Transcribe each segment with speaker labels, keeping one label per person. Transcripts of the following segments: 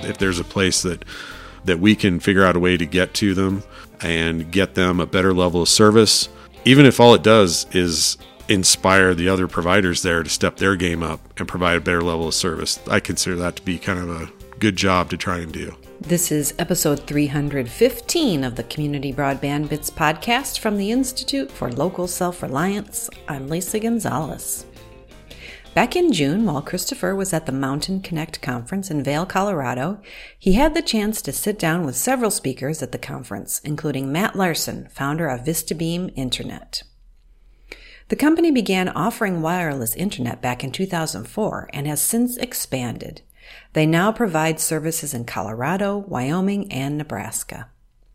Speaker 1: if there's a place that we can figure out a way to get to them and get them a better level of service, even if all it does is inspire the other providers there to step their game up and provide a better level of service, I consider that to be kind of a good job to try and do.
Speaker 2: This is episode 315 of the Community Broadband Bits podcast from the Institute for Local Self-Reliance. I'm Lisa Gonzalez. Back in June, while Christopher was at the Mountain Connect conference in Vail, Colorado, he had the chance to sit down with several speakers at the conference, including Matt Larson, founder of VistaBeam Internet. The company began offering wireless internet back in 2004 and has since expanded. They now provide services in Colorado, Wyoming, and Nebraska.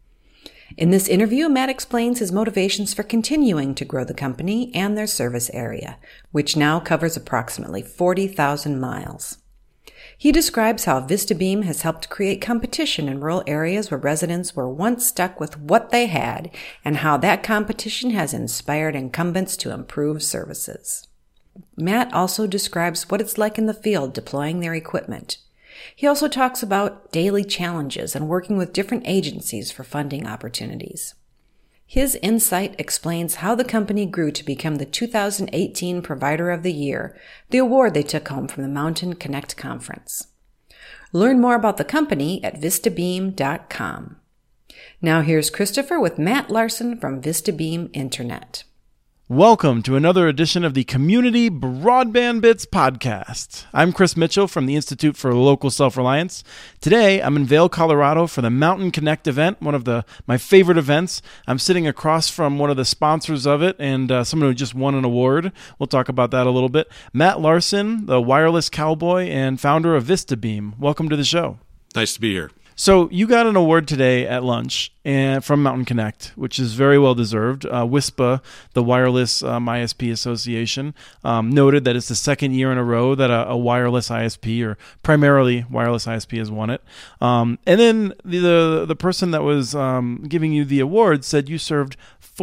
Speaker 2: In this interview, Matt explains his motivations for continuing to grow the company and their service area, which now covers approximately 40,000 miles. He describes how VistaBeam has helped create competition in rural areas where residents were once stuck with what they had, and how that competition has inspired incumbents to improve services. Matt also describes what it's like in the field deploying their equipment. He also talks about daily challenges and working with different agencies for funding opportunities. His insight explains how the company grew to become the 2018 Provider of the Year, the award they took home from the Mountain Connect conference. Learn more about the company at vistabeam.com. Now here's Christopher with Matt Larson from VistaBeam Internet.
Speaker 3: Welcome to another edition of the Community Broadband Bits podcast. I'm Chris Mitchell from the Institute for Local Self-Reliance. Today, I'm in Vail, Colorado for the Mountain Connect event, one of my favorite events. I'm sitting across from one of the sponsors of it and someone who just won an award. We'll talk about that a little bit. Matt Larson, the wireless cowboy and founder of VistaBeam. Welcome to the show.
Speaker 1: Nice to be here.
Speaker 3: So you got an award today at lunch from Mountain Connect, which is very well deserved. WISPA, the Wireless ISP Association, noted that it's the second year in a row that a wireless ISP, or primarily wireless ISP, has won it. And then the person that was giving you the award said you served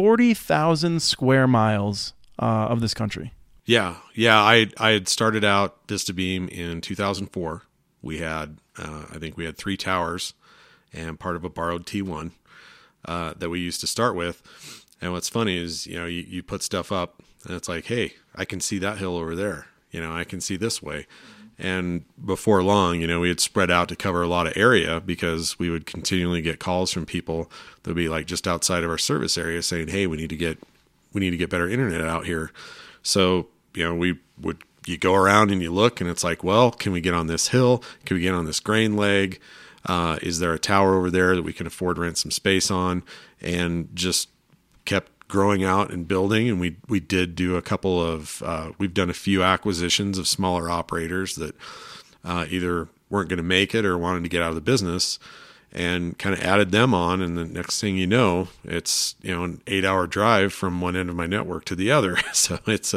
Speaker 3: 40,000 square miles of this country.
Speaker 1: Yeah. I had started out VistaBeam in 2004. We had, I think we had 3 towers and part of a borrowed T1 that we used to start with. And what's funny is, you put stuff up and it's like, hey, I can see that hill over there. I can see this way. And before long, we had spread out to cover a lot of area because we would continually get calls from people that would be like just outside of our service area saying, hey, we need to get better internet out here. So, you go around and you look and it's like, well, can we get on this hill? Can we get on this grain leg? Is there a tower over there that we can afford to rent some space on? And just kept growing out and building. And we did do a couple of, we've done a few acquisitions of smaller operators that either weren't going to make it or wanted to get out of the business, and kind of added them on. And the next thing you know, it's, an 8-hour drive from one end of my network to the other. So it's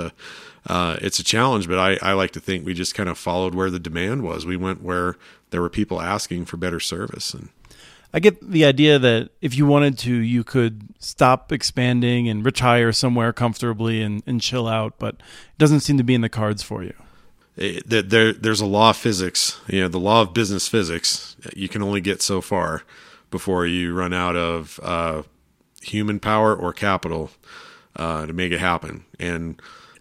Speaker 1: a challenge, but I like to think we just kind of followed where the demand was. We went where there were people asking for better service. And
Speaker 3: I get the idea that if you wanted to, you could stop expanding and retire somewhere comfortably and chill out, but it doesn't seem to be in the cards for you.
Speaker 1: There's a law of physics, the law of business physics. You can only get so far before you run out of human power or capital to make it happen. And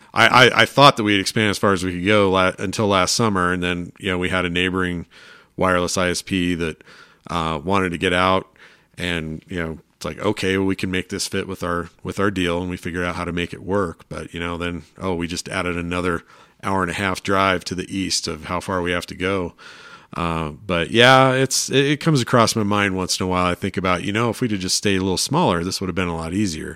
Speaker 1: I thought that we had expanded as far as we could go until last summer, and then we had a neighboring wireless ISP that wanted to get out, and it's like, okay, well, we can make this fit with our deal, and we figured out how to make it work. But then we just added another hour-and-a-half drive to the east of how far we have to go. But yeah, it comes across my mind once in a while. I think about if we'd have just stayed a little smaller, this would have been a lot easier.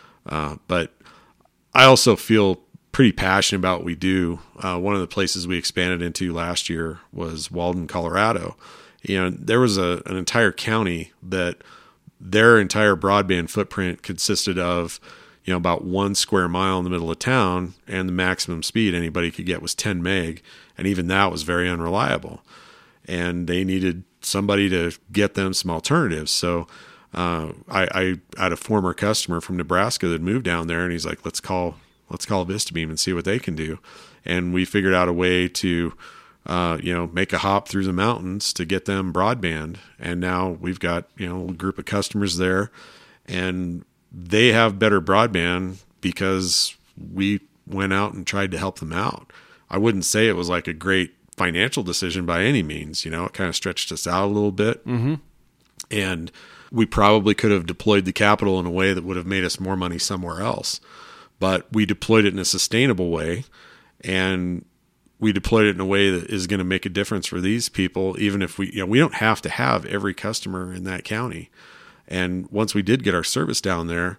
Speaker 1: But I also feel pretty passionate about what we do. One of the places we expanded into last year was Walden, Colorado. There was an entire county that their entire broadband footprint consisted of, about 1 square mile in the middle of town, and the maximum speed anybody could get was 10 meg. And even that was very unreliable. And they needed somebody to get them some alternatives. So I had a former customer from Nebraska that moved down there, and he's like, let's call VistaBeam and see what they can do. And we figured out a way to make a hop through the mountains to get them broadband. And now we've got, a group of customers there, and they have better broadband because we went out and tried to help them out. I wouldn't say it was like a great financial decision by any means. It kind of stretched us out a little bit.
Speaker 3: Mm-hmm.
Speaker 1: And we probably could have deployed the capital in a way that would have made us more money somewhere else. But we deployed it in a sustainable way, and we deployed it in a way that is going to make a difference for these people, even if we don't have to have every customer in that county. And once we did get our service down there,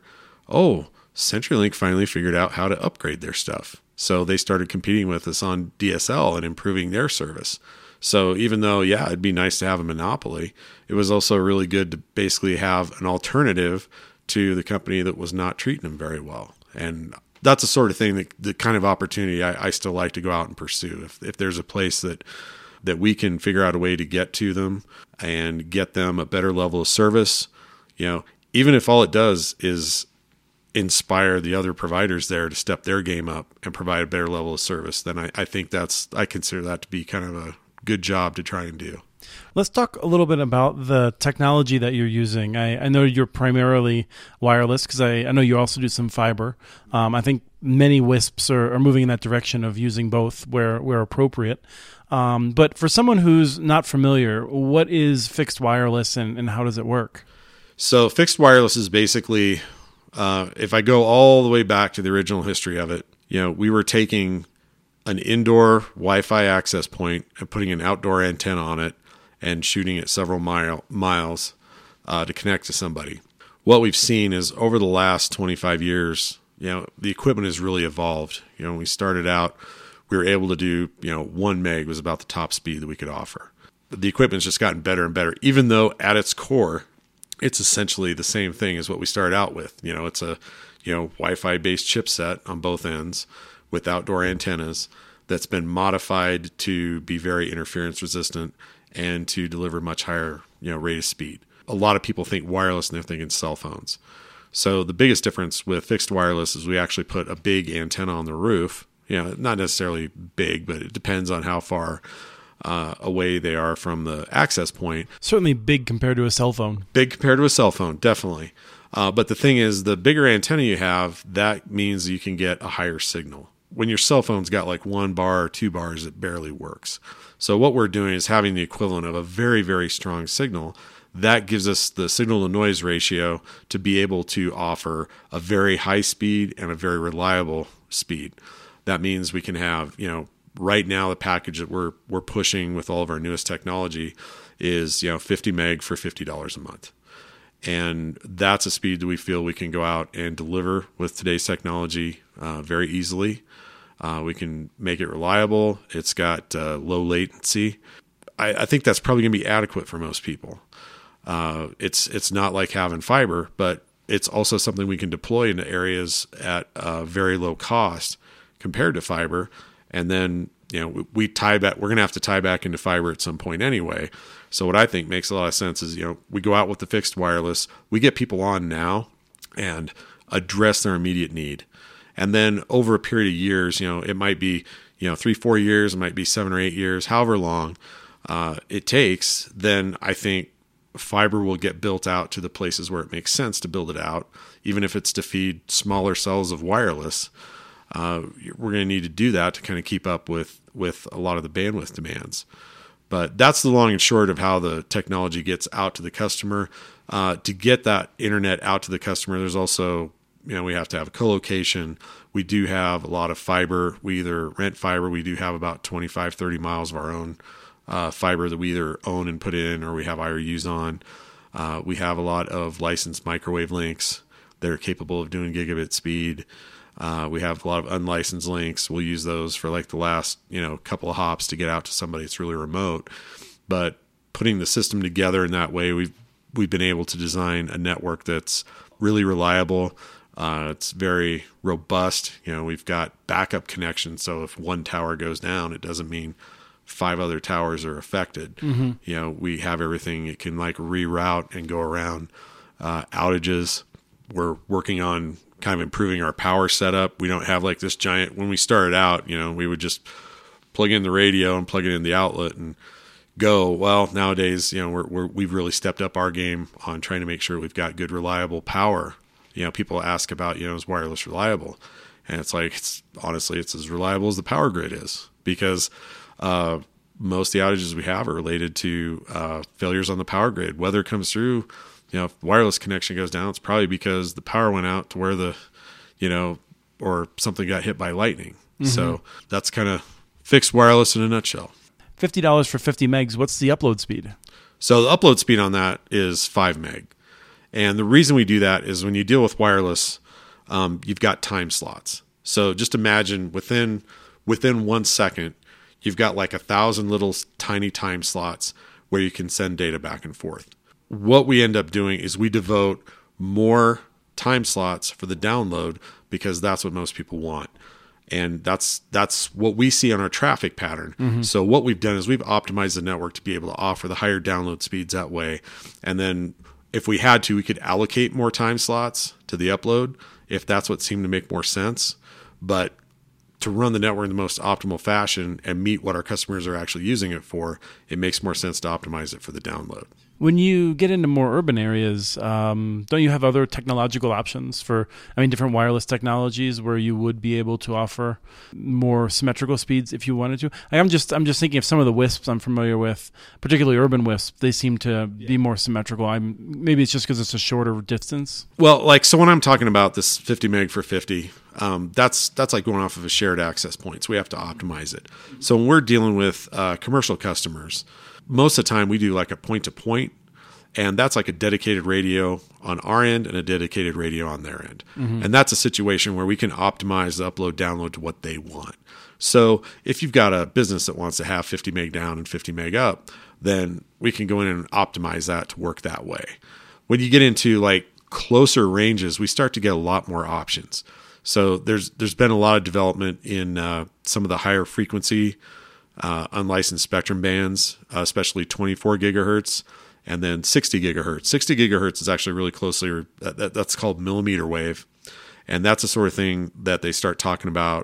Speaker 1: CenturyLink finally figured out how to upgrade their stuff. So they started competing with us on DSL and improving their service. So even though, it'd be nice to have a monopoly, it was also really good to basically have an alternative to the company that was not treating them very well. And that's the sort of thing, the kind of opportunity I still like to go out and pursue. If there's a place that we can figure out a way to get to them and get them a better level of service, even if all it does is inspire the other providers there to step their game up and provide a better level of service, then I think I consider that to be kind of a good job to try and do.
Speaker 3: Let's talk a little bit about the technology that you're using. I know you're primarily wireless, because I know you also do some fiber. I think many WISPs are moving in that direction of using both where appropriate. But for someone who's not familiar, what is fixed wireless and how does it work?
Speaker 1: So fixed wireless is basically, if I go all the way back to the original history of it, we were taking an indoor Wi-Fi access point and putting an outdoor antenna on it and shooting it several miles to connect to somebody. What we've seen is over the last 25 years, the equipment has really evolved. When we started out, we were able to do, 1 meg was about the top speed that we could offer. The equipment's just gotten better and better, even though at its core, it's essentially the same thing as what we started out with. It's a, Wi-Fi based chipset on both ends with outdoor antennas that's been modified to be very interference resistant and to deliver much higher, rate of speed. A lot of people think wireless and they're thinking cell phones. So the biggest difference with fixed wireless is we actually put a big antenna on the roof. Not necessarily big, but it depends on how far away they are from the access point.
Speaker 3: Certainly big compared to a cell phone.
Speaker 1: Big compared to a cell phone, definitely. But the thing is, the bigger antenna you have, that means you can get a higher signal. When your cell phone's got like 1 bar or 2 bars, it barely works. So what we're doing is having the equivalent of a very, very strong signal. That gives us the signal to noise ratio to be able to offer a very high speed and a very reliable speed. That means we can have, right now the package that we're pushing with all of our newest technology is, 50 meg for $50 a month. And that's a speed that we feel we can go out and deliver with today's technology very easily. We can make it reliable. It's got low latency. I think that's probably going to be adequate for most people. It's not like having fiber, but it's also something we can deploy into areas at very low cost compared to fiber. And then, we tie back. We're going to have to tie back into fiber at some point anyway. So what I think makes a lot of sense is, we go out with the fixed wireless, we get people on now and address their immediate need. And then over a period of years, it might be, 3-4 years, it might be 7 or 8 years, however long it takes, then I think fiber will get built out to the places where it makes sense to build it out, even if it's to feed smaller cells of wireless. We're going to need to do that to kind of keep up with a lot of the bandwidth demands. But that's the long and short of how the technology gets out to the customer. To get that internet out to the customer, there's also, we have to have a co-location. We do have a lot of fiber. We either rent fiber. We do have about 25, 30 miles of our own fiber that we either own and put in or we have IRUs on. We have a lot of licensed microwave links that are capable of doing gigabit speed. We have a lot of unlicensed links. We'll use those for like the last, couple of hops to get out to somebody that's really remote. But putting the system together in that way, we've been able to design a network that's really reliable. It's very robust. We've got backup connections. So if one tower goes down, it doesn't mean 5 other towers are affected. Mm-hmm. We have everything. It can like reroute and go around outages. We're working on kind of improving our power setup. We don't have like this giant, when we started out, we would just plug in the radio and plug it in the outlet and go. Well, nowadays, we've really stepped up our game on trying to make sure we've got good, reliable power. People ask about, is wireless reliable? And it's like, honestly, it's as reliable as the power grid is, because most of the outages we have are related to failures on the power grid. Weather comes through, if wireless connection goes down, it's probably because the power went out to where or something got hit by lightning. Mm-hmm. So that's kind of fixed wireless in a nutshell.
Speaker 3: $50 for 50 megs. What's the upload speed?
Speaker 1: So the upload speed on that is 5 meg. And the reason we do that is when you deal with wireless, you've got time slots. So just imagine within 1 second, you've got like 1,000 little tiny time slots where you can send data back and forth. What we end up doing is we devote more time slots for the download because that's what most people want. And that's what we see on our traffic pattern. Mm-hmm. So what we've done is we've optimized the network to be able to offer the higher download speeds that way. And then if we had to, we could allocate more time slots to the upload if that's what seemed to make more sense. But to run the network in the most optimal fashion and meet what our customers are actually using it for, it makes more sense to optimize it for the download.
Speaker 3: When you get into more urban areas, don't you have other technological options for, different wireless technologies where you would be able to offer more symmetrical speeds if you wanted to? I'm just thinking of some of the WISPs I'm familiar with, particularly urban WISPs. They seem to be more symmetrical. Maybe it's just because it's a shorter distance.
Speaker 1: Well, so when I'm talking about this 50 meg for 50, that's like going off of a shared access point. So we have to optimize it. So when we're dealing with commercial customers, most of the time we do like a point-to-point, and that's like a dedicated radio on our end and a dedicated radio on their end. Mm-hmm. And that's a situation where we can optimize the upload download to what they want. So if you've got a business that wants to have 50 meg down and 50 meg up, then we can go in and optimize that to work that way. When you get into like closer ranges, we start to get a lot more options. So there's been a lot of development in some of the higher frequency unlicensed spectrum bands, especially 24 gigahertz and then 60 gigahertz. 60 gigahertz is actually really closely, that's called millimeter wave. And that's the sort of thing that they start talking about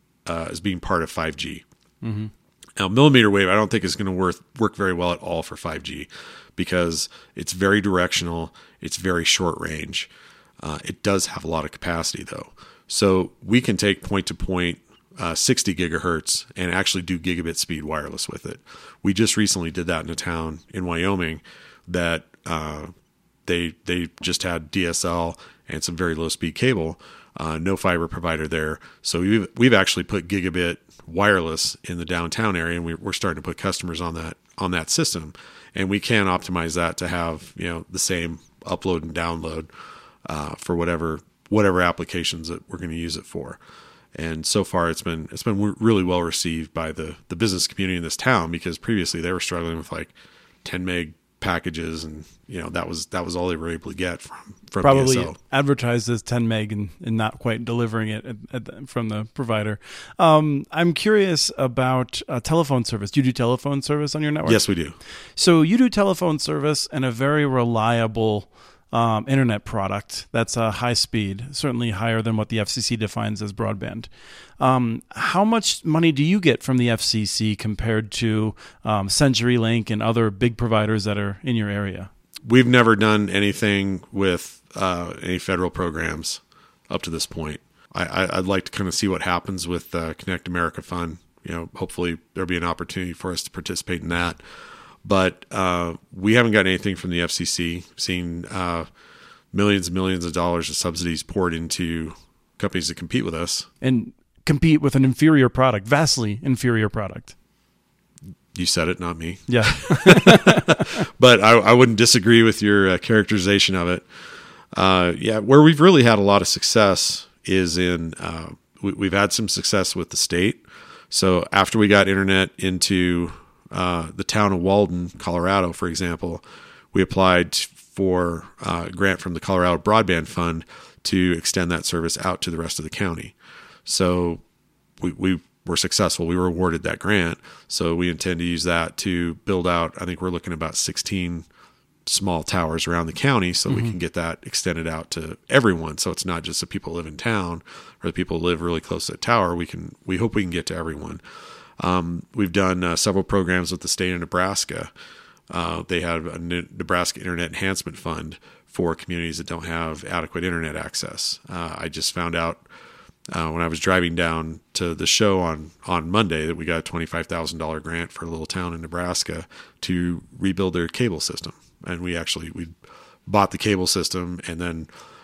Speaker 1: as being part of 5G. Mm-hmm. Now, millimeter wave, I don't think is going to work very well at all for 5G because it's very directional. It's very short range. It does have a lot of capacity though. So we can take point-to-point 60 gigahertz and actually do gigabit speed wireless with it. We just recently did that in a town in Wyoming that they just had DSL and some very low speed cable, no fiber provider there. So we've actually put gigabit wireless in the downtown area, and we're starting to put customers on that system, and we can optimize that to have the same upload and download for whatever applications that we're going to use it for. And so far, it's been really well received by the business community in this town, because previously they were struggling with like 10 meg packages, and that was all they were able to get from
Speaker 3: probably
Speaker 1: DSL.
Speaker 3: Advertised as 10 meg and not quite delivering it from the provider. I'm curious about telephone service. Do you do telephone service on your network?
Speaker 1: Yes, we do. So
Speaker 3: you do telephone service and a very reliable internet product that's high speed, certainly higher than what the FCC defines as broadband. How much money do you get from the FCC compared to CenturyLink and other big providers that are in your area?
Speaker 1: We've never done anything with any federal programs up to this point. I'd like to kind of see what happens with Connect America Fund. Hopefully there'll be an opportunity for us to participate in that. But we haven't got anything from the FCC. Seen millions and millions of dollars of subsidies poured into companies that compete with us. And
Speaker 3: compete with an inferior product, vastly inferior product.
Speaker 1: You said it, not me.
Speaker 3: Yeah.
Speaker 1: But I wouldn't disagree with your characterization of it. Where we've really had a lot of success is in, we've had some success with the state. So after we got internet into the town of Walden, Colorado, for example, we applied for a grant from the Colorado Broadband Fund to extend that service out to the rest of the county. So we were successful. We were awarded that grant. So we intend to use that to build out, I think we're looking at about 16 small towers around the county, so we can get that extended out to everyone. So it's not just the people who live in town or the people who live really close to the tower. We hope we can get to everyone. We've done several programs with the state of Nebraska. They have a Nebraska Internet Enhancement Fund for communities that don't have adequate internet access. I just found out when I was driving down to the show on Monday that we got a $25,000 grant for a little town in Nebraska to rebuild their cable system. And we bought the cable system and then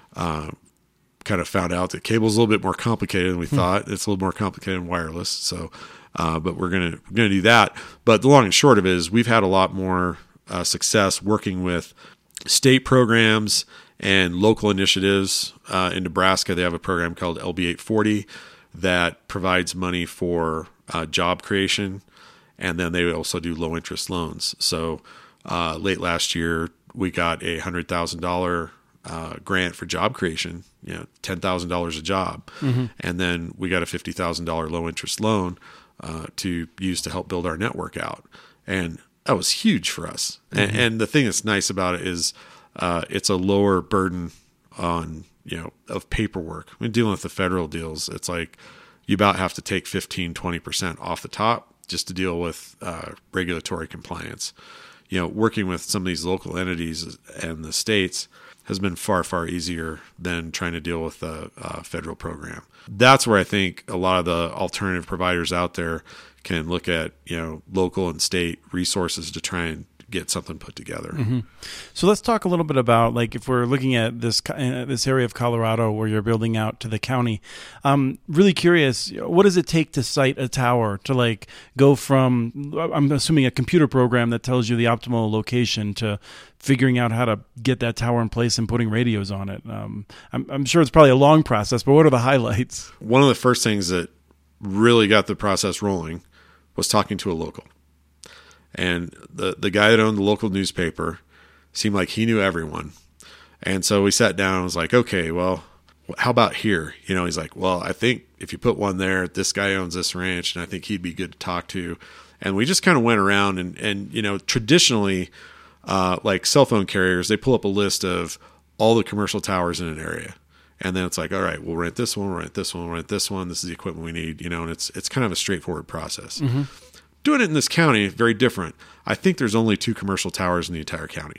Speaker 1: kind of found out that cable is a little bit more complicated than we thought. It's a little more complicated than wireless. So, but we're gonna do that. But the long and short of it is we've had a lot more success working with state programs and local initiatives. In Nebraska, they have a program called LB 840 that provides money for job creation, and then they also do low interest loans. So late last year, we got a $100,000 grant for job creation, $10,000 a job. And then we got a $50,000 low interest loan to use to help build our network out. And that was huge for us. And the thing that's nice about it is it's a lower burden on, of paperwork. I mean, dealing with the federal deals, it's like you about have to take 15-20% off the top just to deal with regulatory compliance. Working with some of these local entities and the states has been far, far easier than trying to deal with a federal program. That's where I think a lot of the alternative providers out there can look at, local and state resources to try and get something put together.
Speaker 3: So let's talk a little bit about, like, if we're looking at this area of Colorado where you're building out to the county. Really curious, what does it take to site a tower to go from, I'm assuming, a computer program that tells you the optimal location to figuring out how to get that tower in place and putting radios on it? I'm sure it's probably a long process, but what are the highlights?
Speaker 1: One of the first things that really got the process rolling was talking to a local. And the guy that owned the local newspaper seemed like he knew everyone. And so we sat down and was like, okay, well, how about here? He's like, well, I think if you put one there, this guy owns this ranch, and I think he'd be good to talk to. And we just kind of went around and traditionally, like cell phone carriers, they pull up a list of all the commercial towers in an area. And then it's like, all right, we'll rent this one, we'll rent this one, we'll rent this one. This is the equipment we need, and it's kind of a straightforward process. Doing it in this county, very different. I think there's only 2 commercial towers in the entire county.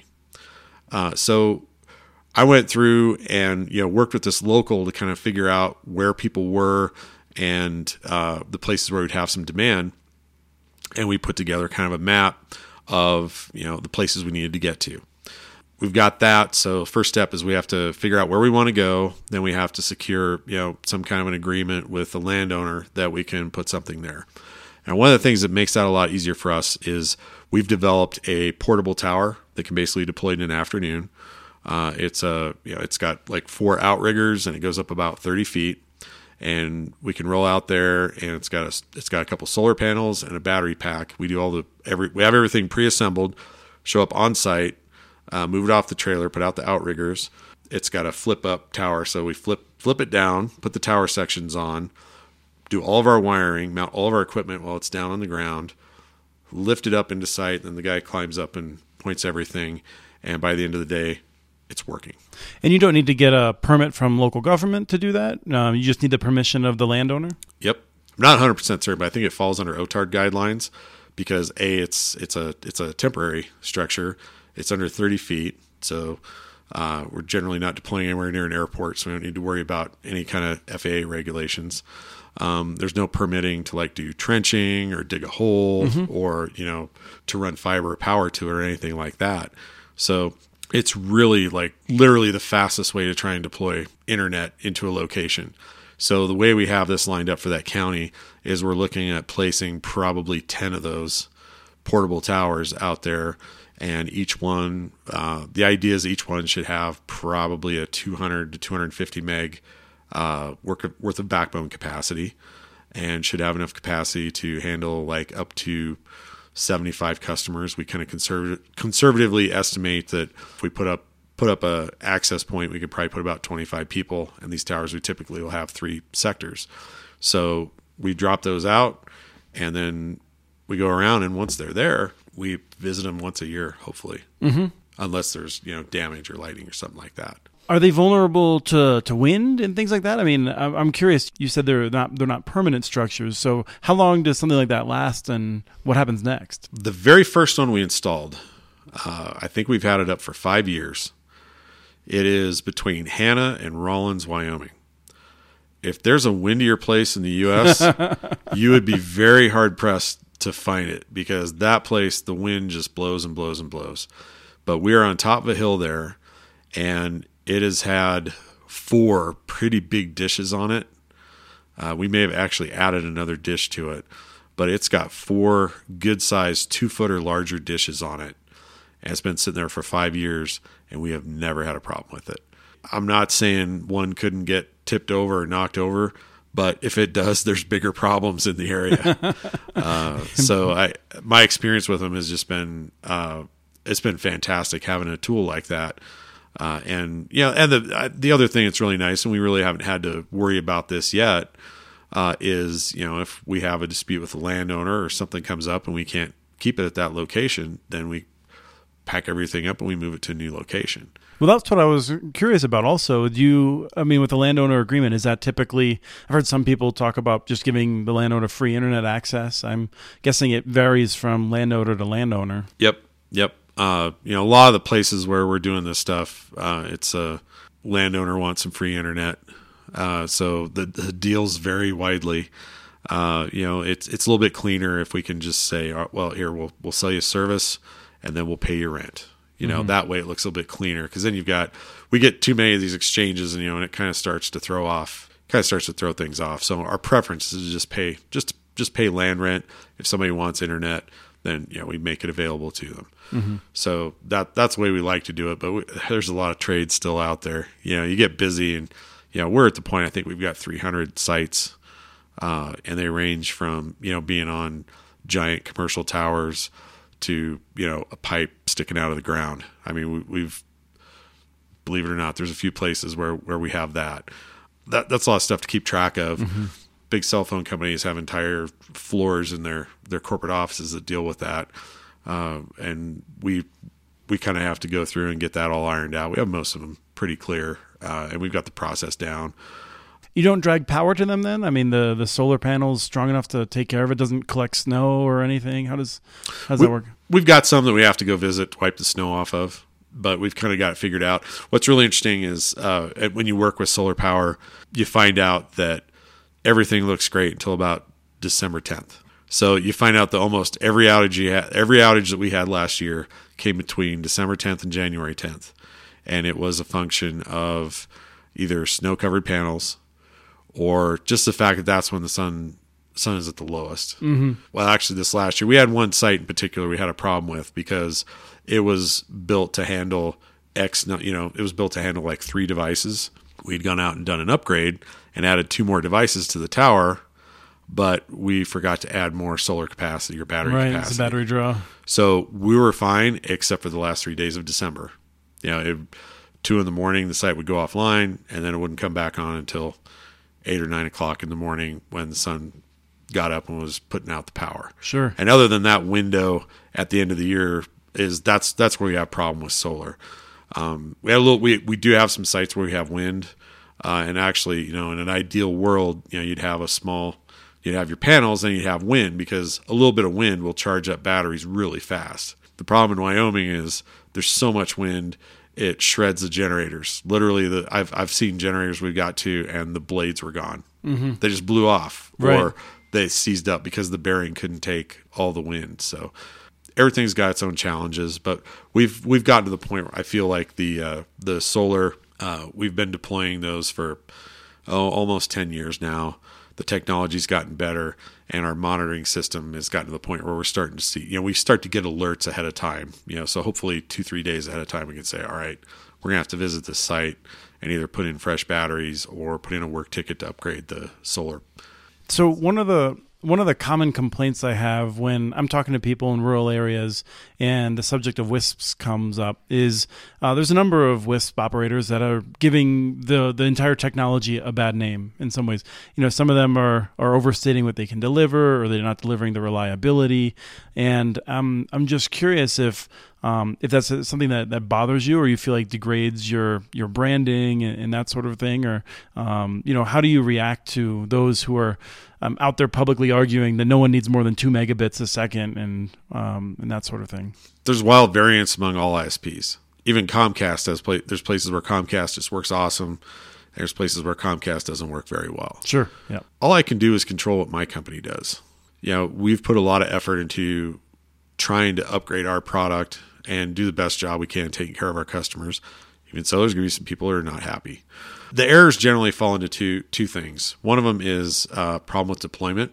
Speaker 1: So I went through and worked with this local to kind of figure out where people were and the places where we'd have some demand. And we put together kind of a map of the places we needed to get to. We've got that. So first step is we have to figure out where we want to go. Then we have to secure some kind of an agreement with the landowner that we can put something there. And one of the things that makes that a lot easier for us is we've developed a portable tower that can basically deploy in an afternoon. It's got like 4 outriggers and it goes up about 30 feet, and we can roll out there, and it's got a couple solar panels and a battery pack. We do we have everything pre-assembled, show up on site, move it off the trailer, put out the outriggers. It's got a flip up tower, so we flip it down, put the tower sections on, do all of our wiring, mount all of our equipment while it's down on the ground, lift it up into sight, then the guy climbs up and points everything, and by the end of the day, it's working.
Speaker 3: And you don't need to get a permit from local government to do that? You just need the permission of the landowner?
Speaker 1: Yep. I'm not 100% certain, but I think it falls under OTARD guidelines because, it's a temporary structure. It's under 30 feet, so we're generally not deploying anywhere near an airport, so we don't need to worry about any kind of FAA regulations. There's no permitting to do trenching or dig a hole or, to run fiber or power to it or anything like that. So it's really literally the fastest way to try and deploy internet into a location. So the way we have this lined up for that county is we're looking at placing probably 10 of those portable towers out there. And each one, the idea is each one should have probably a 200 to 250 meg worth of backbone capacity, and should have enough capacity to handle up to 75 customers. We kind of conservatively estimate that if we put up a access point, we could probably put about 25 people, and these towers we typically will have 3 sectors. So we drop those out, and then we go around, and once they're there, we visit them once a year, hopefully, unless there's damage or lighting or something like that.
Speaker 3: Are they vulnerable to wind and things like that? I mean, I'm curious. You said they're not permanent structures. So how long does something like that last, and what happens next?
Speaker 1: The very first one we installed, I think we've had it up for 5 years. It is between Hanna and Rawlins, Wyoming. If there's a windier place in the U.S., you would be very hard-pressed to find it, because that place, the wind just blows and blows and blows. But we are on top of a hill there, and it has had 4 pretty big dishes on it. We may have actually added another dish to it, but it's got 4 good-sized 2-footer larger dishes on it. And it's been sitting there for 5 years, and we have never had a problem with it. I'm not saying one couldn't get tipped over or knocked over, but if it does, there's bigger problems in the area. So my experience with them has just been, it's been fantastic having a tool like that. And the other thing that's really nice, and we really haven't had to worry about this yet, is, if we have a dispute with the landowner or something comes up and we can't keep it at that location, then we pack everything up and we move it to a new location.
Speaker 3: Well, that's what I was curious about also. With the landowner agreement, is that typically, I've heard some people talk about just giving the landowner free internet access. I'm guessing it varies from landowner to landowner.
Speaker 1: Yep. A lot of the places where we're doing this stuff, it's a landowner wants some free internet. So the deals vary widely. It's a little bit cleaner if we can just say, well, here, we'll sell you service and then we'll pay your rent. That way it looks a little bit cleaner, because then we get too many of these exchanges, and it kind of starts to throw things off. So our preference is to just pay land rent. If somebody wants internet, then we make it available to them. Mm-hmm. So that's the way we like to do it. But there's a lot of trades still out there. You get busy, and we're at the point, I think we've got 300 sites, and they range from being on giant commercial towers to a pipe sticking out of the ground. I mean, we've, believe it or not, there's a few places where we have that's a lot of stuff to keep track of. Mm-hmm. Big cell phone companies have entire floors in their corporate offices that deal with that, and we kind of have to go through and get that all ironed out. We have most of them pretty clear, and we've got the process down.
Speaker 3: You don't drag power to them then? I mean, the solar panel's strong enough to take care of it, doesn't collect snow or anything? How does that work?
Speaker 1: We've got some that we have to go visit to wipe the snow off of, but we've kind of got it figured out. What's really interesting is when you work with solar power, you find out that everything looks great until about December 10th. So you find out that almost every outage that we had last year came between December 10th and January 10th. And it was a function of either snow-covered panels, or just the fact that that's when the sun is at the lowest. Mm-hmm. Well, actually, this last year, we had one site in particular we had a problem with, because it was built to handle it was built to handle like 3 devices. We'd gone out and done an upgrade and added 2 more devices to the tower, but we forgot to add more solar capacity or battery capacity. Right,
Speaker 3: it's a battery draw.
Speaker 1: So we were fine, except for the last 3 days of December. 2 a.m, the site would go offline, and then it wouldn't come back on until 8 or 9 o'clock in the morning when the sun got up and was putting out the power.
Speaker 3: Sure.
Speaker 1: And other than that window at the end of the year, that's where we have a problem with solar. We do have some sites where we have wind, and actually, in an ideal world, you'd have your panels and you'd have wind, because a little bit of wind will charge up batteries really fast. The problem in Wyoming is there's so much wind, it shreds the generators. Literally, I've seen generators we got to, and the blades were gone. Mm-hmm. They just blew off,
Speaker 3: right,
Speaker 1: or they seized up because the bearing couldn't take all the wind. So everything's got its own challenges, but we've gotten to the point where I feel like the solar, we've been deploying those for almost 10 years now. The technology's gotten better, and our monitoring system has gotten to the point where we're starting to see, we start to get alerts ahead of time, so hopefully 2-3 days ahead of time we can say, all right, we're gonna have to visit this site and either put in fresh batteries or put in a work ticket to upgrade the solar.
Speaker 3: So one of the common complaints I have when I'm talking to people in rural areas and the subject of WISPs comes up is there's a number of WISP operators that are giving the entire technology a bad name in some ways. Some of them are overstating what they can deliver, or they're not delivering the reliability. And I'm just curious if if that's something that bothers you, or you feel like degrades your branding and that sort of thing, or how do you react to those who are out there publicly arguing that no one needs more than 2 megabits a second and that sort of thing?
Speaker 1: There's wild variance among all ISPs. Even Comcast there's places where Comcast just works awesome. There's places where Comcast doesn't work very well.
Speaker 3: Sure. Yeah.
Speaker 1: All I can do is control what my company does. We've put a lot of effort into trying to upgrade our product and do the best job we can taking care of our customers. Even so, there's going to be some people who are not happy. The errors generally fall into two things. One of them is a problem with deployment,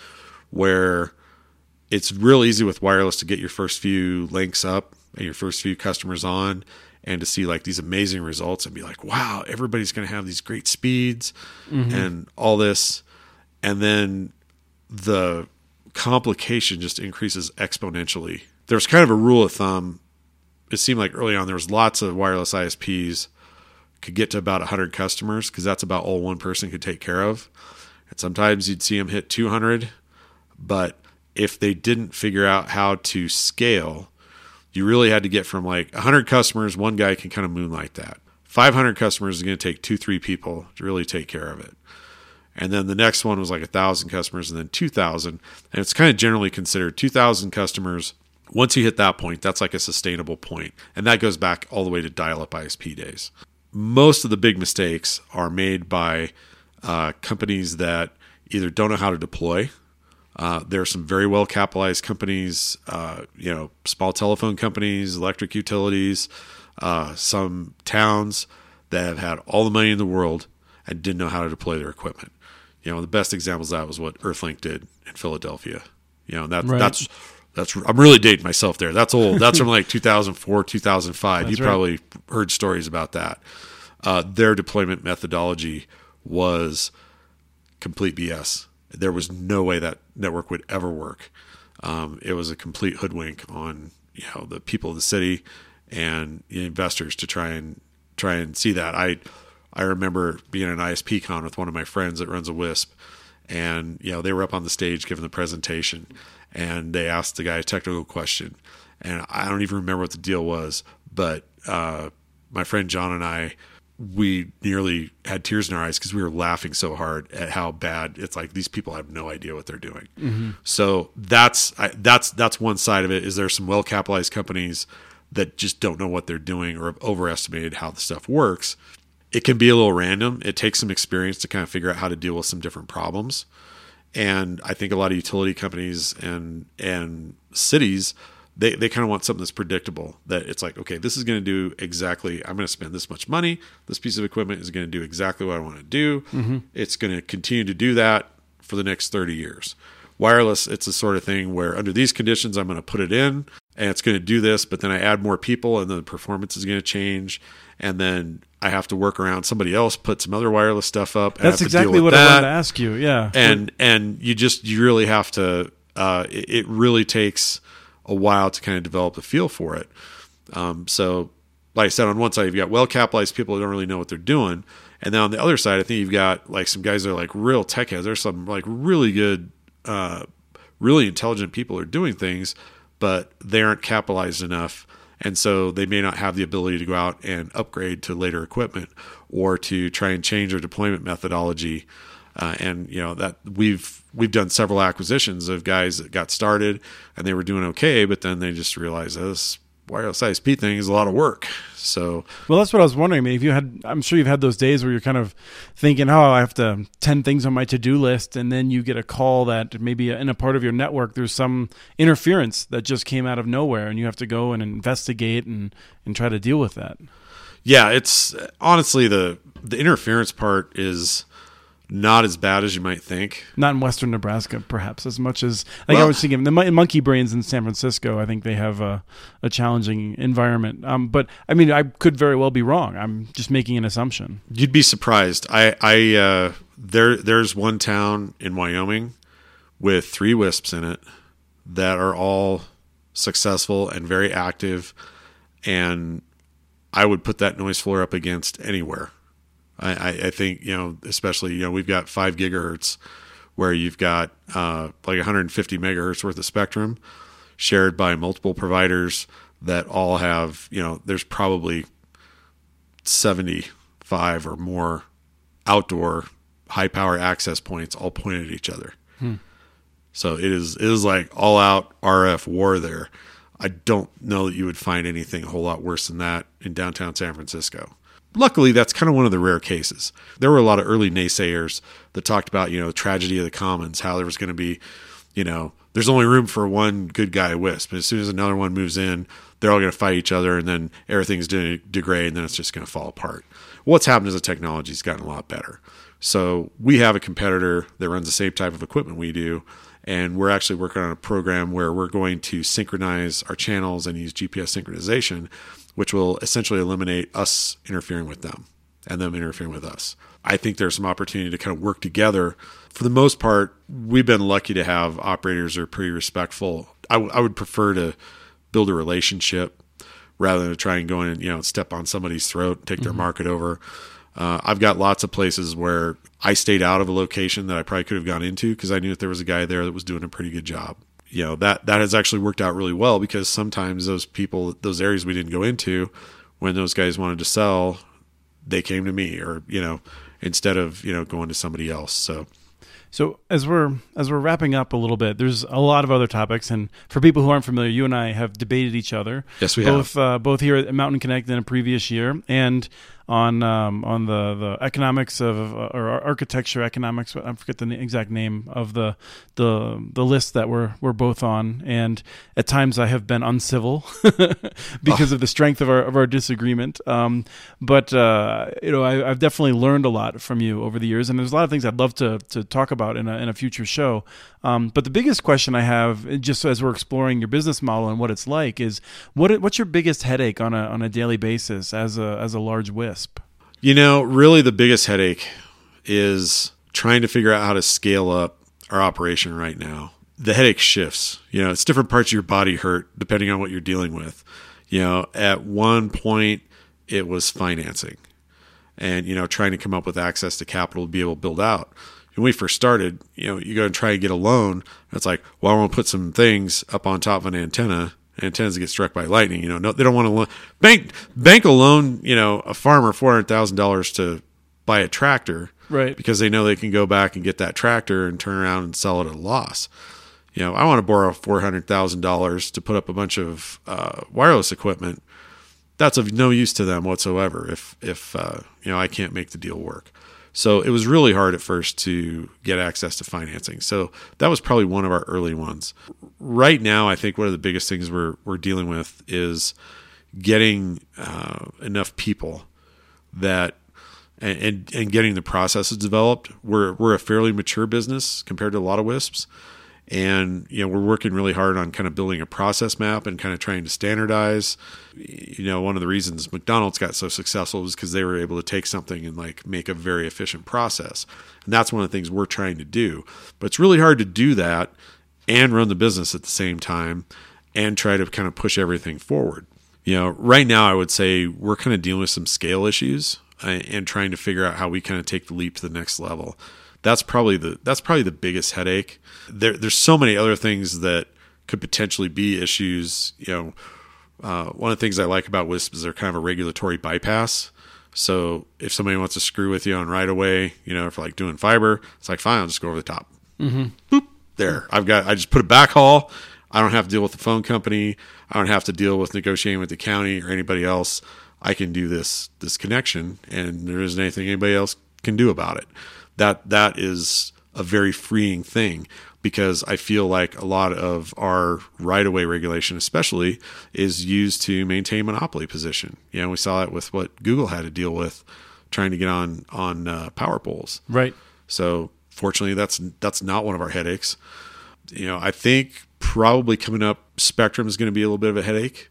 Speaker 1: where it's real easy with wireless to get your first few links up and your first few customers on, and to see like these amazing results and be like, wow, everybody's going to have these great speeds and all this. And then the complication just increases exponentially. There's kind of a rule of thumb. It seemed like early on there was lots of wireless ISPs could get to about 100 customers, because that's about all one person could take care of. And sometimes you'd see them hit 200. But if they didn't figure out how to scale, you really had to get from like 100 customers, one guy can kind of moonlight that. 500 customers is going to take 2-3 people to really take care of it. And then the next one was like 1,000 customers, and then 2,000. And it's kind of generally considered 2,000 customers. Once you hit that point, that's like a sustainable point. And that goes back all the way to dial-up ISP days. Most of the big mistakes are made by companies that either don't know how to deploy. There are some very well capitalized companies, small telephone companies, electric utilities, some towns that have had all the money in the world and didn't know how to deploy their equipment. The best examples of that was what Earthlink did in Philadelphia. That's I'm really dating myself there. That's old. That's from like 2004, 2005. You probably heard stories about that. Their deployment methodology was complete BS. There was no way that network would ever work. It was a complete hoodwink on the people of the city and the investors to try and see that. I remember being at an ISP con with one of my friends that runs a WISP, and they were up on the stage giving the presentation, and they asked the guy a technical question, and I don't even remember what the deal was, but my friend John and I, we nearly had tears in our eyes because we were laughing so hard at how bad it's like. These people have no idea what they're doing. Mm-hmm. So that's one side of it. Is there some well capitalized companies that just don't know what they're doing or have overestimated how the stuff works. It can be a little random. It takes some experience to kind of figure out how to deal with some different problems. And I think a lot of utility companies and cities, they kind of want something that's predictable, that it's like, okay, this is going to do exactly, I'm going to spend this much money. This piece of equipment is going to do exactly what I want to do. Mm-hmm. It's going to continue to do that for the next 30 years. Wireless, it's the sort of thing where under these conditions, I'm going to put it in and it's going to do this, but then I add more people and then the performance is going to change. And then I have to work around somebody else, put some other wireless stuff up.
Speaker 3: That's exactly what I wanted to ask you. Yeah.
Speaker 1: And you really have to, it really takes a while to kind of develop a feel for it. So like I said, on one side, you've got well-capitalized people that don't really know what they're doing. And then on the other side, I think you've got like some guys that are like real tech heads. There's some like really good, really intelligent people who are doing things, but they aren't capitalized enough. And so they may not have the ability to go out and upgrade to later equipment or to try and change their deployment methodology. And that we've done several acquisitions of guys that got started and they were doing okay, but then they just realized this wireless ISP thing is a lot of work. So,
Speaker 3: well, that's what I was wondering. I mean, I'm sure you've had those days where you're kind of thinking, oh, I have 10 things on my to-do list. And then you get a call that maybe in a part of your network, there's some interference that just came out of nowhere and you have to go and investigate and try to deal with that.
Speaker 1: Yeah. It's honestly, the interference part is not as bad as you might think.
Speaker 3: Not in Western Nebraska, perhaps, as much as I was thinking. The Monkey Brains in San Francisco, I think they have a challenging environment. But I mean, I could very well be wrong. I'm just making an assumption.
Speaker 1: You'd be surprised. There's one town in Wyoming with 3 WISPs in it that are all successful and very active, and I would put that noise floor up against anywhere. I think, especially, we've got 5 gigahertz where you've got like 150 megahertz worth of spectrum shared by multiple providers, that all have, there's probably 75 or more outdoor high power access points all pointed at each other. So it is like all out RF war there. I don't know that you would find anything a whole lot worse than that in downtown San Francisco. Luckily, that's kind of one of the rare cases. There were a lot of early naysayers that talked about, the tragedy of the commons, how there was going to be, there's only room for one good guy WISP. And as soon as another one moves in, they're all going to fight each other, and then everything's going to degrade, and then it's just going to fall apart. What's happened is the technology's gotten a lot better. So we have a competitor that runs the same type of equipment we do, and we're actually working on a program where we're going to synchronize our channels and use GPS synchronization, which will essentially eliminate us interfering with them and them interfering with us. I think there's some opportunity to kind of work together. For the most part, we've been lucky to have operators that are pretty respectful. I would prefer to build a relationship rather than to try and go in and, step on somebody's throat, take their market over. I've got lots of places where I stayed out of a location that I probably could have gone into because I knew that there was a guy there that was doing a pretty good job. That has actually worked out really well, because sometimes those areas we didn't go into, when those guys wanted to sell, they came to me, or, instead of, going to somebody else.
Speaker 3: So as we're wrapping up a little bit, there's a lot of other topics, and for people who aren't familiar, you and I have debated each other.
Speaker 1: Yes, we have.
Speaker 3: Both here at Mountain Connect in a previous year, and on the economics of or architecture economics. I forget the exact name of the list that we're both on, and at times I have been uncivil because of the strength of our disagreement. But I've definitely learned a lot from you over the years, and there's a lot of things I'd love to talk about in a future show. But the biggest question I have, just as we're exploring your business model and what it's like, is what's your biggest headache on a daily basis as a large WISP?
Speaker 1: Really the biggest headache is trying to figure out how to scale up our operation right now. The headache shifts. It's different parts of your body hurt depending on what you're dealing with. At one point it was financing and, trying to come up with access to capital to be able to build out. When we first started, you go and try and get a loan. It's like, well, I want to put some things up on top of an antenna. Antennas get struck by lightning. No, they don't want to loan. Bank will loan, a farmer $400,000 to buy a tractor,
Speaker 3: right? Because
Speaker 1: they know they can go back and get that tractor and turn around and sell it at a loss. I want to borrow $400,000 to put up a bunch of wireless equipment. That's of no use to them whatsoever if I can't make the deal work. So it was really hard at first to get access to financing. So that was probably one of our early ones. Right now, I think one of the biggest things we're dealing with is getting enough people that and getting the processes developed. We're a fairly mature business compared to a lot of WISPs. And, we're working really hard on kind of building a process map and kind of trying to standardize. One of the reasons McDonald's got so successful was because they were able to take something and make a very efficient process. And that's one of the things we're trying to do. But it's really hard to do that and run the business at the same time and try to kind of push everything forward. Right now I would say we're kind of dealing with some scale issues and trying to figure out how we kind of take the leap to the next level. That's probably the biggest headache. There's so many other things that could potentially be issues. One of the things I like about WISP is they're kind of a regulatory bypass. So if somebody wants to screw with you on right away, for doing fiber, it's like, fine, I'll just go over the top.
Speaker 3: Mm-hmm.
Speaker 1: Boop, there. I just put a backhaul. I don't have to deal with the phone company. I don't have to deal with negotiating with the county or anybody else. I can do this connection, and there isn't anything anybody else can do about it. That is a very freeing thing, because I feel like a lot of our right-of-way regulation especially is used to maintain monopoly position. We saw it with what Google had to deal with trying to get on power poles.
Speaker 3: Right.
Speaker 1: So fortunately, that's not one of our headaches. I think probably coming up, spectrum is going to be a little bit of a headache.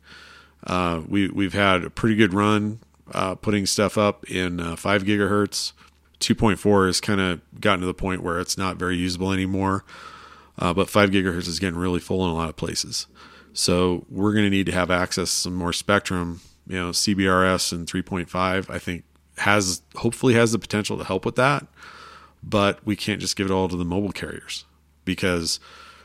Speaker 1: We've had a pretty good run putting stuff up in 5 gigahertz. 2.4 has kind of gotten to the point where it's not very usable anymore. But 5 gigahertz is getting really full in a lot of places. So we're going to need to have access to some more spectrum. CBRS and 3.5, I think hopefully has the potential to help with that. But we can't just give it all to the mobile carriers, because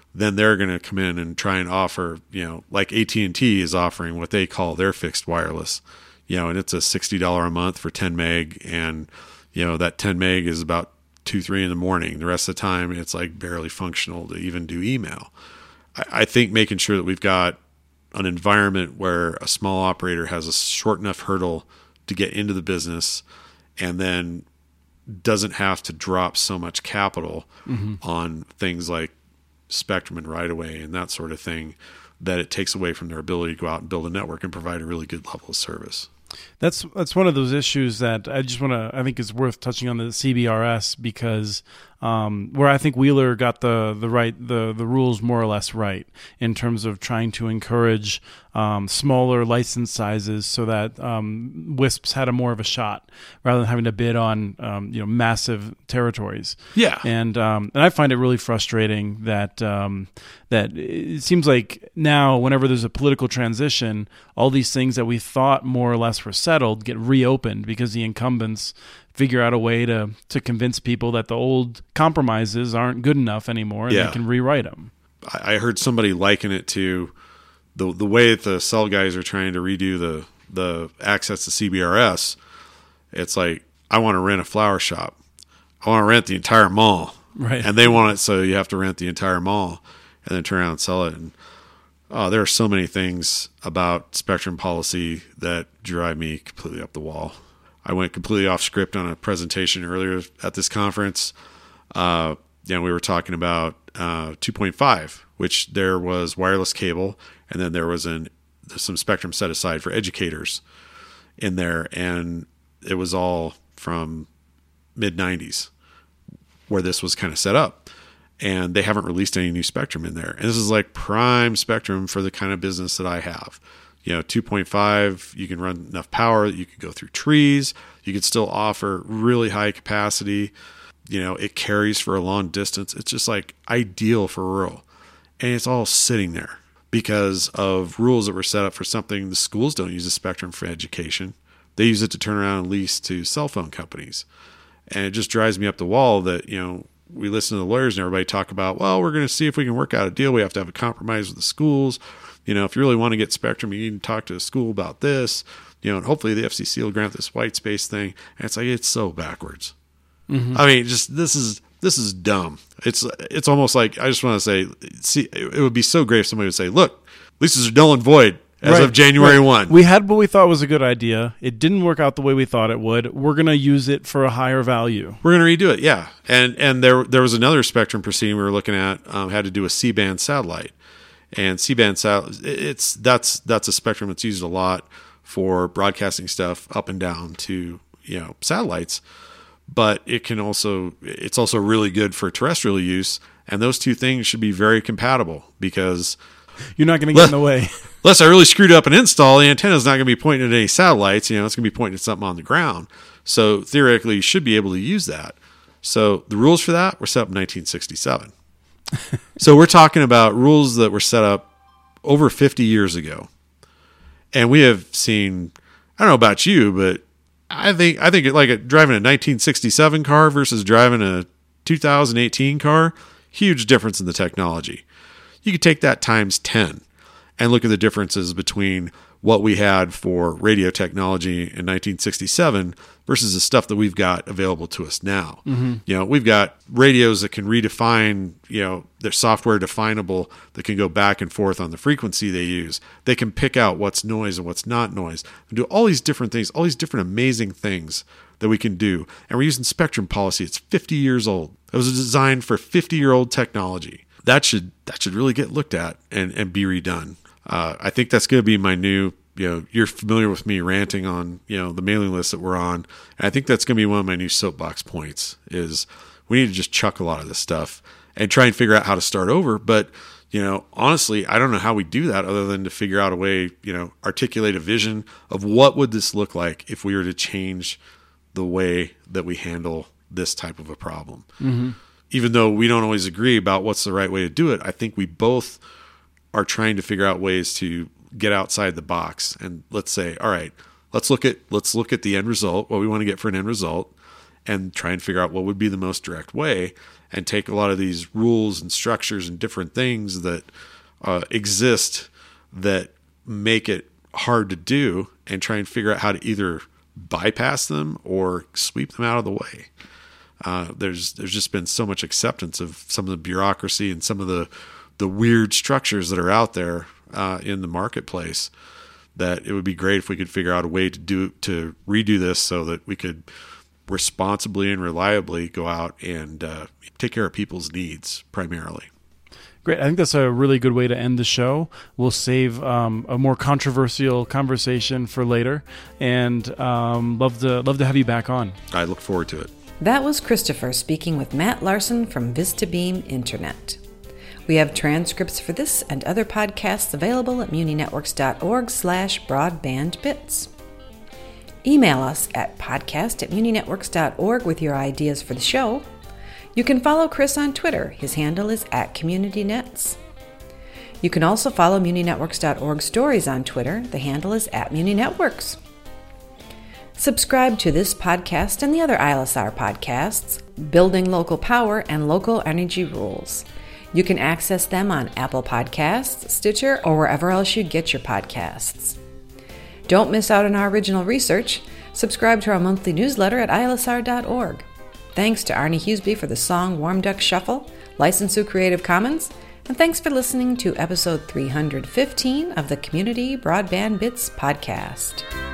Speaker 1: then they're going to come in and try and offer, like AT&T is offering what they call their fixed wireless, and it's a $60 a month for 10 meg. And, that 10 meg is about 2-3 in the morning. The rest of the time it's like barely functional to even do email. I think making sure that we've got an environment where a small operator has a short enough hurdle to get into the business and then doesn't have to drop so much capital on things like spectrum and right away and that sort of thing, that it takes away from their ability to go out and build a network and provide a really good level of service.
Speaker 3: That's one of those issues that I think is worth touching on, the CBRS, because where I think Wheeler got the rules more or less right in terms of trying to encourage smaller license sizes so that WISPs had more of a shot rather than having to bid on massive territories.
Speaker 1: Yeah,
Speaker 3: and I find it really frustrating that that it seems like now whenever there's a political transition, all these things that we thought more or less were settled get reopened because the incumbents figure out a way to convince people that the old compromises aren't good enough anymore and they can rewrite them.
Speaker 1: I heard somebody liken it to the way that the cell guys are trying to redo the access to CBRS. It's like, I want to rent a flower shop. I want to rent the entire mall.
Speaker 3: Right.
Speaker 1: And they want it so you have to rent the entire mall and then turn around and sell it. And there are so many things about spectrum policy that drive me completely up the wall. I went completely off script on a presentation earlier at this conference. We were talking about 2.5, which there was wireless cable, and then there was some spectrum set aside for educators in there, and it was all from mid-90s where this was kind of set up. And they haven't released any new spectrum in there. And this is like prime spectrum for the kind of business that I have. 2.5, you can run enough power that you could go through trees. You could still offer really high capacity. It carries for a long distance. It's just like ideal for rural. And it's all sitting there because of rules that were set up for something. The schools don't use the spectrum for education. They use it to turn around and lease to cell phone companies. And it just drives me up the wall that, we listen to the lawyers and everybody talk about, well, we're going to see if we can work out a deal. We have to have a compromise with the schools. If you really want to get spectrum, you need to talk to the school about this, and hopefully the FCC will grant this white space thing. And it's like, it's so backwards. Mm-hmm. I mean, just, this is dumb. It's almost like, I just want to say, see, it would be so great if somebody would say, look, leases are null and void as of January 1.
Speaker 3: We had what we thought was a good idea. It didn't work out the way we thought it would. We're going to use it for a higher value.
Speaker 1: We're going to redo it. Yeah. And there was another spectrum proceeding we were looking at, had to do with C-band satellite. And C-band satellite, that's a spectrum that's used a lot for broadcasting stuff up and down to, satellites. But it's also really good for terrestrial use. And those two things should be very compatible because
Speaker 3: you're not going to get in the way.
Speaker 1: Unless I really screwed up an install, the antenna's not going to be pointing at any satellites. It's going to be pointing at something on the ground. So theoretically, you should be able to use that. So the rules for that were set up in 1967. So we're talking about rules that were set up over 50 years ago. And we have seen, I don't know about you, but I think like driving a 1967 car versus driving a 2018 car, huge difference in the technology. You could take that times 10 and look at the differences between what we had for radio technology in 1967 versus the stuff that we've got available to us now. Mm-hmm. We've got radios that can redefine, they're software definable, that can go back and forth on the frequency they use. They can pick out what's noise and what's not noise, and do all these different things, all these different amazing things that we can do. And we're using spectrum policy. It's 50 years old. It was designed for 50-year-old technology. That should really get looked at and be redone. I think that's going to be my new, you're familiar with me ranting on, the mailing list that we're on. And I think that's going to be one of my new soapbox points is we need to just chuck a lot of this stuff and try and figure out how to start over. But, honestly, I don't know how we do that other than to figure out a way, articulate a vision of what would this look like if we were to change the way that we handle this type of a problem. Mm-hmm. Even though we don't always agree about what's the right way to do it, I think we both are trying to figure out ways to get outside the box and let's say, all right, let's look at the end result, what we want to get for an end result, and try and figure out what would be the most direct way, and take a lot of these rules and structures and different things that exist that make it hard to do, and try and figure out how to either bypass them or sweep them out of the way. There's just been so much acceptance of some of the bureaucracy and some of the weird structures that are out there in the marketplace, that it would be great if we could figure out a way to redo this so that we could responsibly and reliably go out and take care of people's needs primarily.
Speaker 3: Great. I think that's a really good way to end the show. We'll save a more controversial conversation for later, and love to have you back on.
Speaker 1: I look forward to it.
Speaker 2: That was Christopher speaking with Matt Larson from VistaBeam Internet. We have transcripts for this and other podcasts available at muninetworks.org/broadbandbits. Email us at podcast@muninetworks.org with your ideas for the show. You can follow Chris on Twitter. His handle is @CommunityNets. You can also follow muninetworks.org stories on Twitter. The handle is @muninetworks. Subscribe to this podcast and the other ILSR podcasts, Building Local Power and Local Energy Rules. You can access them on Apple Podcasts, Stitcher, or wherever else you get your podcasts. Don't miss out on our original research. Subscribe to our monthly newsletter at ilsr.org. Thanks to Arnie Huseby for the song Warm Duck Shuffle, licensed through Creative Commons, and thanks for listening to episode 315 of the Community Broadband Bits podcast.